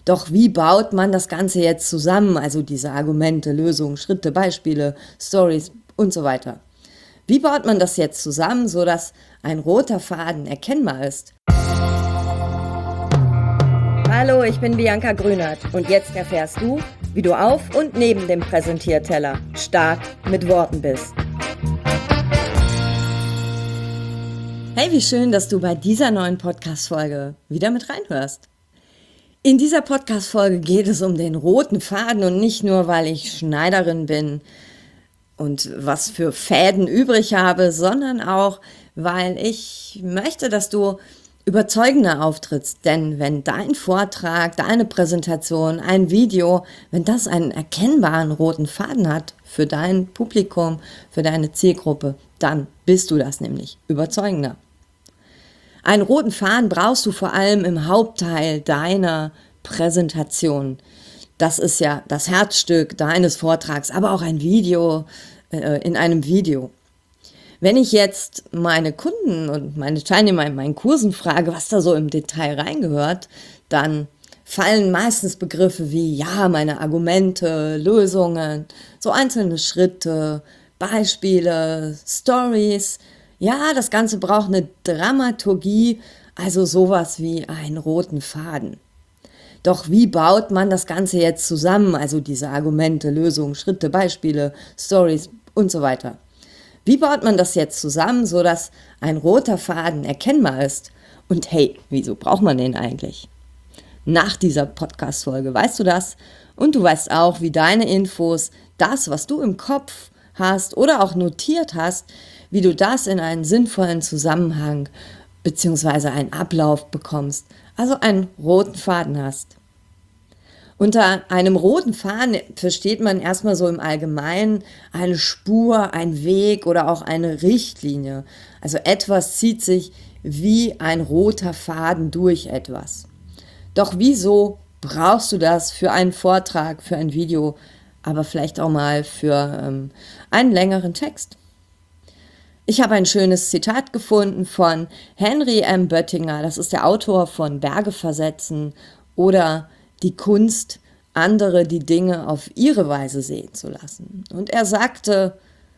Doch wie baut man das Ganze jetzt zusammen? Also diese Argumente, Lösungen, Schritte, Beispiele, Stories und so weiter. Wie baut man das jetzt zusammen, sodass ein roter Faden erkennbar ist? Hallo, ich bin Bianca Grünert und jetzt erfährst du, wie du auf und neben dem Präsentierteller stark mit Worten bist. Hey, wie schön, dass du bei dieser neuen Podcast-Folge wieder mit reinhörst. In dieser Podcast-Folge geht es um den roten Faden und nicht nur, weil ich Schneiderin bin und was für Fäden übrig habe, sondern auch, weil ich möchte, dass du überzeugender auftrittst. Denn wenn dein Vortrag, deine Präsentation, ein Video, wenn das einen erkennbaren roten Faden hat für dein Publikum, für deine Zielgruppe, dann bist du das nämlich überzeugender. Einen roten Faden brauchst du vor allem im Hauptteil deiner Präsentation. Das ist ja das Herzstück deines Vortrags, aber auch ein Video in einem Video. Wenn ich jetzt meine Kunden und meine Teilnehmer in meinen Kursen frage, was da so im Detail reingehört, dann fallen meistens Begriffe wie, ja, meine Argumente, Lösungen, so einzelne Schritte, Beispiele, Stories. Ja, das Ganze braucht eine Dramaturgie, also sowas wie einen roten Faden. Doch wie baut man das Ganze jetzt zusammen, also diese Argumente, Lösungen, Schritte, Beispiele, Stories und so weiter? Wie baut man das jetzt zusammen, sodass ein roter Faden erkennbar ist? Und hey, wieso braucht man den eigentlich? Nach dieser Podcast-Folge weißt du das und du weißt auch, wie deine Infos, das, was du im Kopf hast oder auch notiert hast, wie du das in einen sinnvollen Zusammenhang bzw. einen Ablauf bekommst, also einen roten Faden hast. Unter einem roten Faden versteht man erstmal so im Allgemeinen eine Spur, ein Weg oder auch eine Richtlinie. Also etwas zieht sich wie ein roter Faden durch etwas. Doch wieso brauchst du das für einen Vortrag, für ein Video, aber vielleicht auch mal für einen längeren Text? Ich habe ein schönes Zitat gefunden von Henry M. Böttinger, das ist der Autor von Berge versetzen oder die Kunst, andere die Dinge auf ihre Weise sehen zu lassen. Und er sagte,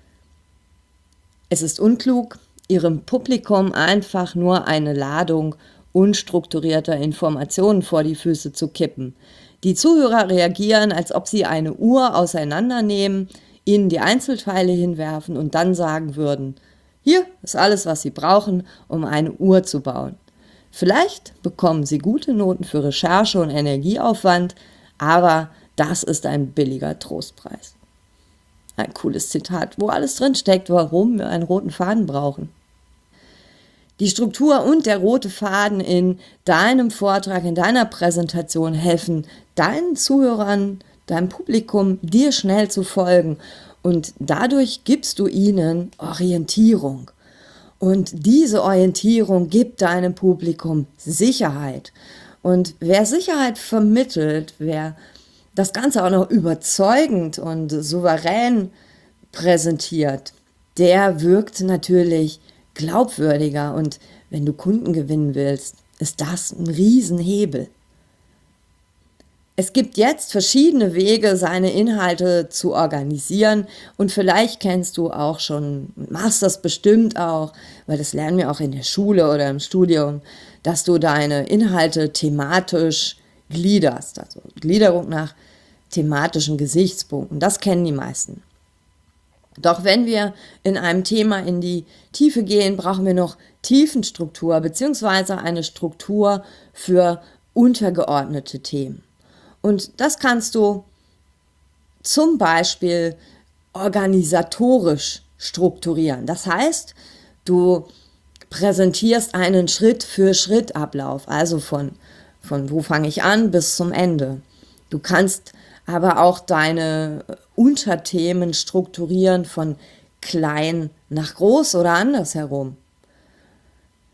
es ist unklug, ihrem Publikum einfach nur eine Ladung unstrukturierter Informationen vor die Füße zu kippen. Die Zuhörer reagieren, als ob sie eine Uhr auseinandernehmen, ihnen die Einzelteile hinwerfen und dann sagen würden, hier ist alles, was Sie brauchen, um eine Uhr zu bauen. Vielleicht bekommen Sie gute Noten für Recherche und Energieaufwand, aber das ist ein billiger Trostpreis. Ein cooles Zitat, wo alles drin steckt, warum wir einen roten Faden brauchen. Die Struktur und der rote Faden in deinem Vortrag, in deiner Präsentation helfen deinen Zuhörern, deinem Publikum, dir schnell zu folgen. Und dadurch gibst du ihnen Orientierung. Und diese Orientierung gibt deinem Publikum Sicherheit. Und wer Sicherheit vermittelt, wer das Ganze auch noch überzeugend und souverän präsentiert, der wirkt natürlich glaubwürdiger. Und wenn du Kunden gewinnen willst, ist das ein Riesenhebel. Es gibt jetzt verschiedene Wege, seine Inhalte zu organisieren und vielleicht kennst du auch schon, machst das bestimmt auch, weil das lernen wir auch in der Schule oder im Studium, dass du deine Inhalte thematisch gliederst, also Gliederung nach thematischen Gesichtspunkten, das kennen die meisten. Doch wenn wir in einem Thema in die Tiefe gehen, brauchen wir noch Tiefenstruktur bzw. eine Struktur für untergeordnete Themen. Und das kannst du zum Beispiel organisatorisch strukturieren. Das heißt, du präsentierst einen Schritt-für-Schritt-Ablauf, also von wo fange ich an bis zum Ende. Du kannst aber auch deine Unterthemen strukturieren von klein nach groß oder andersherum.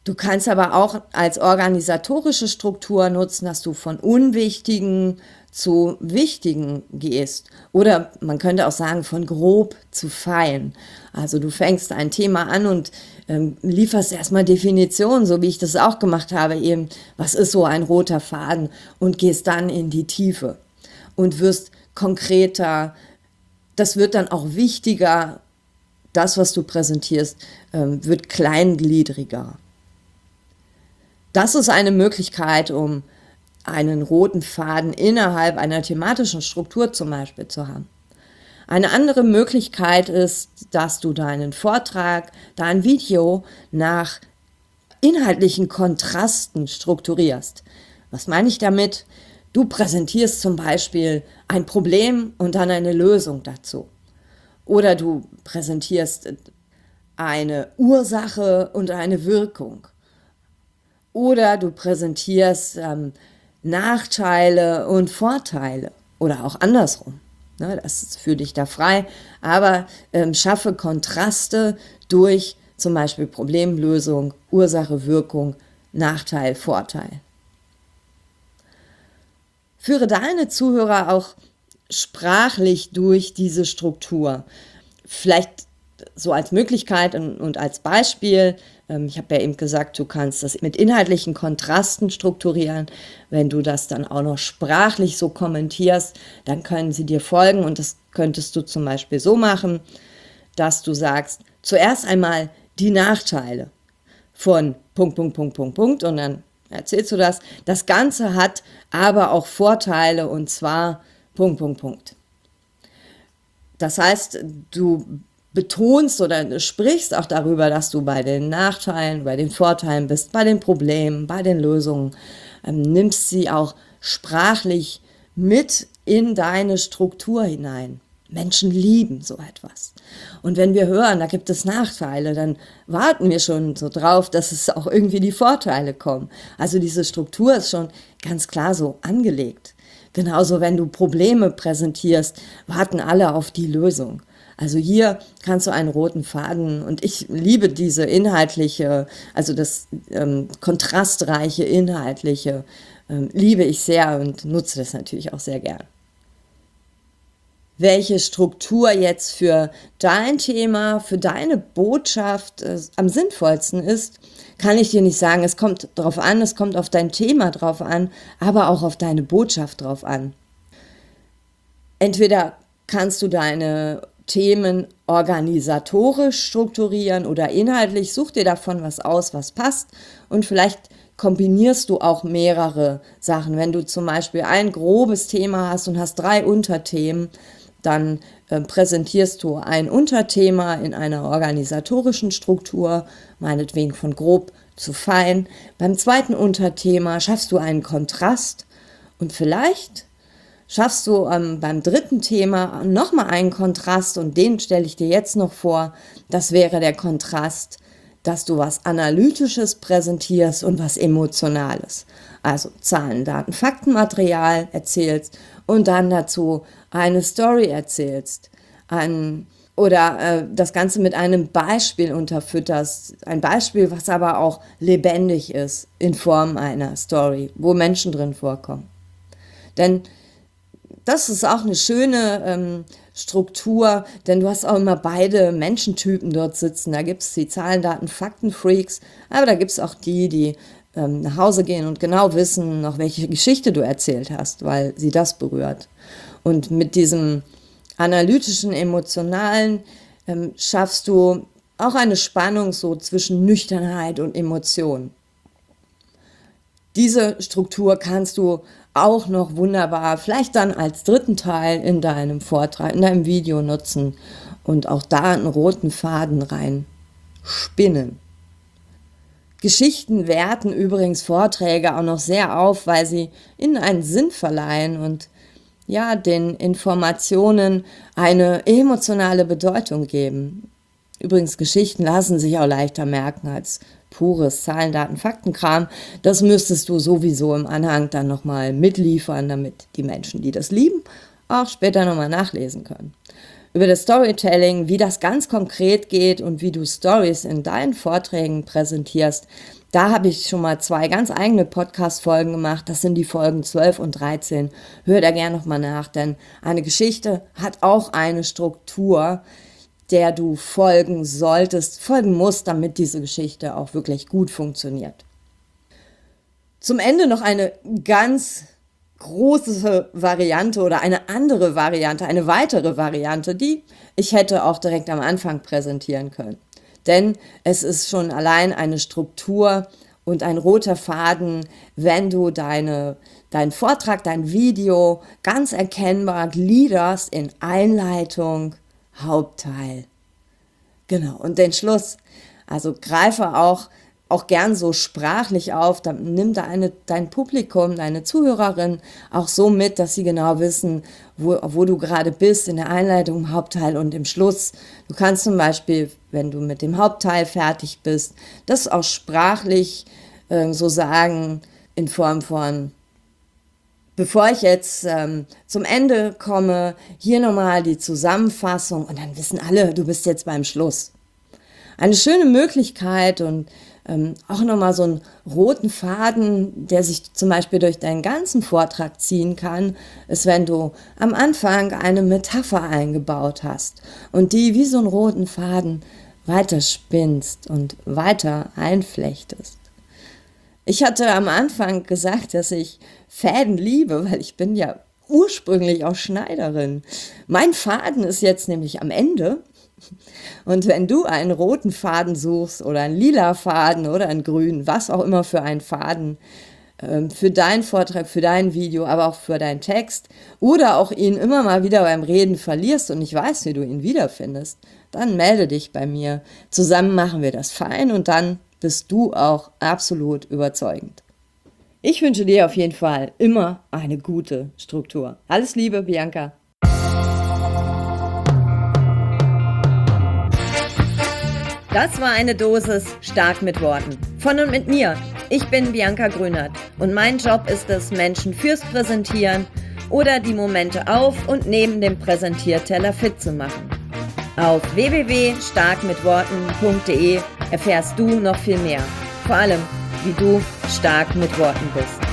Du kannst aber auch als organisatorische Struktur nutzen, dass du von Unwichtigen zu Wichtigen gehst. Oder man könnte auch sagen, von grob zu fein. Also du fängst ein Thema an und lieferst erstmal Definitionen, so wie ich das auch gemacht habe, eben, was ist so ein roter Faden, und gehst dann in die Tiefe und wirst konkreter. Das wird dann auch wichtiger. Das, was du präsentierst, wird kleingliedriger. Das ist eine Möglichkeit, um einen roten Faden innerhalb einer thematischen Struktur zum Beispiel zu haben. Eine andere Möglichkeit ist, dass du deinen Vortrag, dein Video nach inhaltlichen Kontrasten strukturierst. Was meine ich damit? Du präsentierst zum Beispiel ein Problem und dann eine Lösung dazu. Oder du präsentierst eine Ursache und eine Wirkung. Oder du präsentierst Nachteile und Vorteile. Oder auch andersrum. Ne, das ist für dich da frei. Aber schaffe Kontraste durch zum Beispiel Problemlösung, Ursache, Wirkung, Nachteil, Vorteil. Führe deine Zuhörer auch sprachlich durch diese Struktur. Vielleicht so als Möglichkeit und als Beispiel. Ich habe ja eben gesagt, du kannst das mit inhaltlichen Kontrasten strukturieren. Wenn du das dann auch noch sprachlich so kommentierst, dann können sie dir folgen, und das könntest du zum Beispiel so machen, dass du sagst, zuerst einmal die Nachteile von Punkt, Punkt, Punkt, Punkt, Punkt, und dann erzählst du das. Das Ganze hat aber auch Vorteile, und zwar Punkt, Punkt, Punkt. Das heißt, du betonst oder sprichst auch darüber, dass du bei den Nachteilen, bei den Vorteilen bist, bei den Problemen, bei den Lösungen, nimmst sie auch sprachlich mit in deine Struktur hinein. Menschen lieben so etwas. Und wenn wir hören, da gibt es Nachteile, dann warten wir schon so drauf, dass es auch irgendwie die Vorteile kommen. Also diese Struktur ist schon ganz klar so angelegt. Genauso, wenn du Probleme präsentierst, warten alle auf die Lösung. Also hier kannst du einen roten Faden, und ich liebe diese inhaltliche, also das kontrastreiche inhaltliche, liebe ich sehr und nutze das natürlich auch sehr gern. Welche Struktur jetzt für dein Thema, für deine Botschaft am sinnvollsten ist, kann ich dir nicht sagen. Es kommt drauf an, es kommt auf dein Thema drauf an, aber auch auf deine Botschaft drauf an. Entweder kannst du deine Themen organisatorisch strukturieren oder inhaltlich. Such dir davon was aus, was passt, und vielleicht kombinierst du auch mehrere Sachen. Wenn du zum Beispiel ein grobes Thema hast und hast 3 Unterthemen, dann präsentierst du ein Unterthema in einer organisatorischen Struktur, meinetwegen von grob zu fein. Beim zweiten Unterthema schaffst du einen Kontrast, und vielleicht schaffst du beim dritten Thema nochmal einen Kontrast, und den stelle ich dir jetzt noch vor. Das wäre der Kontrast, dass du was Analytisches präsentierst und was Emotionales. Also Zahlen, Daten, Faktenmaterial erzählst und dann dazu eine Story erzählst. Oder das Ganze mit einem Beispiel unterfütterst. Ein Beispiel, was aber auch lebendig ist in Form einer Story, wo Menschen drin vorkommen. Denn das ist auch eine schöne Struktur, denn du hast auch immer beide Menschentypen dort sitzen. Da gibt es die Zahlen, Daten, Fakten-Freaks, aber da gibt es auch die nach Hause gehen und genau wissen, noch welche Geschichte du erzählt hast, weil sie das berührt. Und mit diesem analytischen, emotionalen schaffst du auch eine Spannung so zwischen Nüchternheit und Emotion. Diese Struktur kannst du auch noch wunderbar vielleicht dann als dritten Teil in deinem Vortrag, in deinem Video nutzen und auch da einen roten Faden rein spinnen. Geschichten werten übrigens Vorträge auch noch sehr auf, weil sie ihnen einen Sinn verleihen und ja, den Informationen eine emotionale Bedeutung geben. Übrigens, Geschichten lassen sich auch leichter merken als pures Zahlen, Daten, Faktenkram. Das müsstest du sowieso im Anhang dann nochmal mitliefern, damit die Menschen, die das lieben, auch später nochmal nachlesen können. über das Storytelling, wie das ganz konkret geht und wie du Stories in deinen Vorträgen präsentierst. Da habe ich schon mal 2 ganz eigene Podcast-Folgen gemacht. Das sind die Folgen 12 und 13. Hör da gerne nochmal nach, denn eine Geschichte hat auch eine Struktur, der du folgen musst, damit diese Geschichte auch wirklich gut funktioniert. Zum Ende noch eine ganz große Variante oder eine andere Variante, eine weitere Variante, die ich hätte auch direkt am Anfang präsentieren können. Denn es ist schon allein eine Struktur und ein roter Faden, wenn du deinen Vortrag, dein Video ganz erkennbar gliederst in Einleitung, Hauptteil. Genau, und den Schluss. Also greife auch gern so sprachlich auf, dann nimm dein Publikum, deine Zuhörerin auch so mit, dass sie genau wissen, wo du gerade bist, in der Einleitung, im Hauptteil und im Schluss. Du kannst zum Beispiel, wenn du mit dem Hauptteil fertig bist, das auch sprachlich so sagen, in Form von: Bevor ich jetzt zum Ende komme, hier nochmal die Zusammenfassung, und dann wissen alle, du bist jetzt beim Schluss. Eine schöne Möglichkeit und auch nochmal so einen roten Faden, der sich zum Beispiel durch deinen ganzen Vortrag ziehen kann, ist, wenn du am Anfang eine Metapher eingebaut hast und die wie so einen roten Faden weiter spinnst und weiter einflechtest. Ich hatte am Anfang gesagt, dass ich Fäden liebe, weil ich bin ja ursprünglich auch Schneiderin. Mein Faden ist jetzt nämlich am Ende. Und wenn du einen roten Faden suchst oder einen lila Faden oder einen grünen, was auch immer für einen Faden, für deinen Vortrag, für dein Video, aber auch für deinen Text, oder auch ihn immer mal wieder beim Reden verlierst und nicht weißt, wie du ihn wiederfindest, dann melde dich bei mir. Zusammen machen wir das fein und dann bist du auch absolut überzeugend. Ich wünsche dir auf jeden Fall immer eine gute Struktur. Alles Liebe, Bianca. Das war eine Dosis stark mit Worten. Von und mit mir. Ich bin Bianca Grünert und mein Job ist es, Menschen fürs Präsentieren oder die Momente auf und neben dem Präsentierteller fit zu machen. Auf www.starkmitworten.de erfährst du noch viel mehr. Vor allem, wie du stark mit Worten bist.